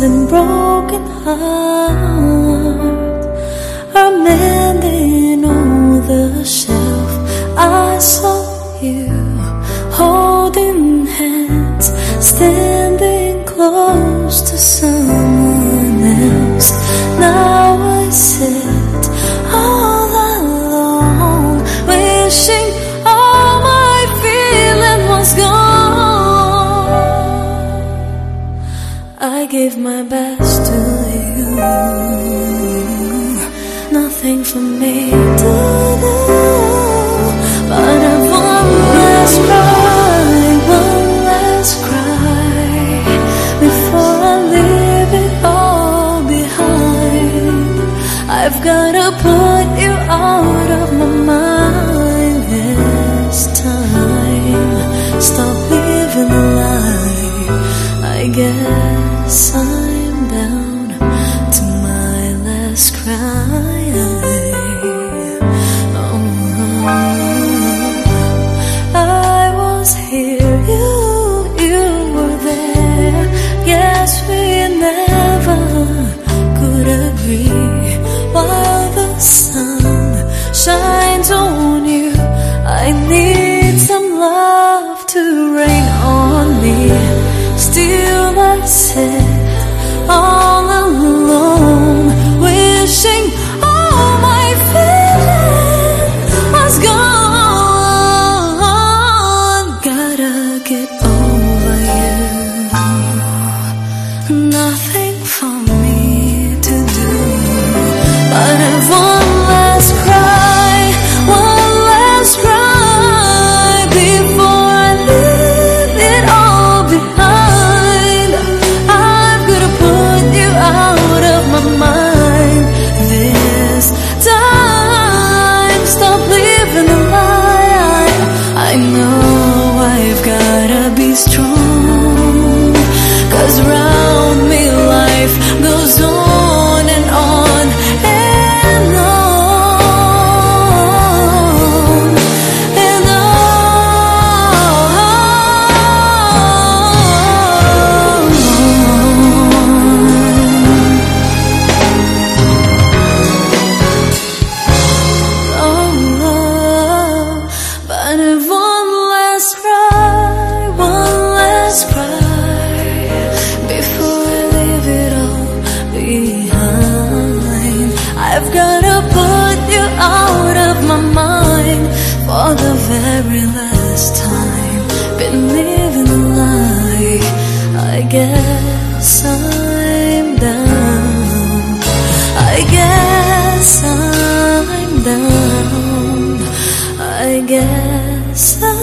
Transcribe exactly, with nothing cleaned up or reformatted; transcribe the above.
and broken heart are mending all the shelf. I saw you holding hands, standing close to someone else. Now I sit all alone, wishing all my feeling was gone. I gave my best to you, nothing for me to do, but I've one last cry, one last cry before I leave it all behind. I've gotta put you out of my mind this time. Stop living a lie. I guess I'm down to my last cry. Oh, I was here, you, you were there. Guess we never could agree. While the sun shines on you, I need some love to rain on me. Still I sit all alone, wishing all my feeling was gone. Gotta get over you, nothing for me to do, but I've one last cry, one last cry before I leave it all behind. I've gotta put you out of my mind this time. Stop living a lie. I know I've gotta be strong, 'cause round me life goes on and on and on and on. Oh, but if one last cry, one last cry before I leave it all behind. I've gotta put you out of my mind for the very last time. Been living a lie. I guess I'm down. I guess I'm down. I guess I'm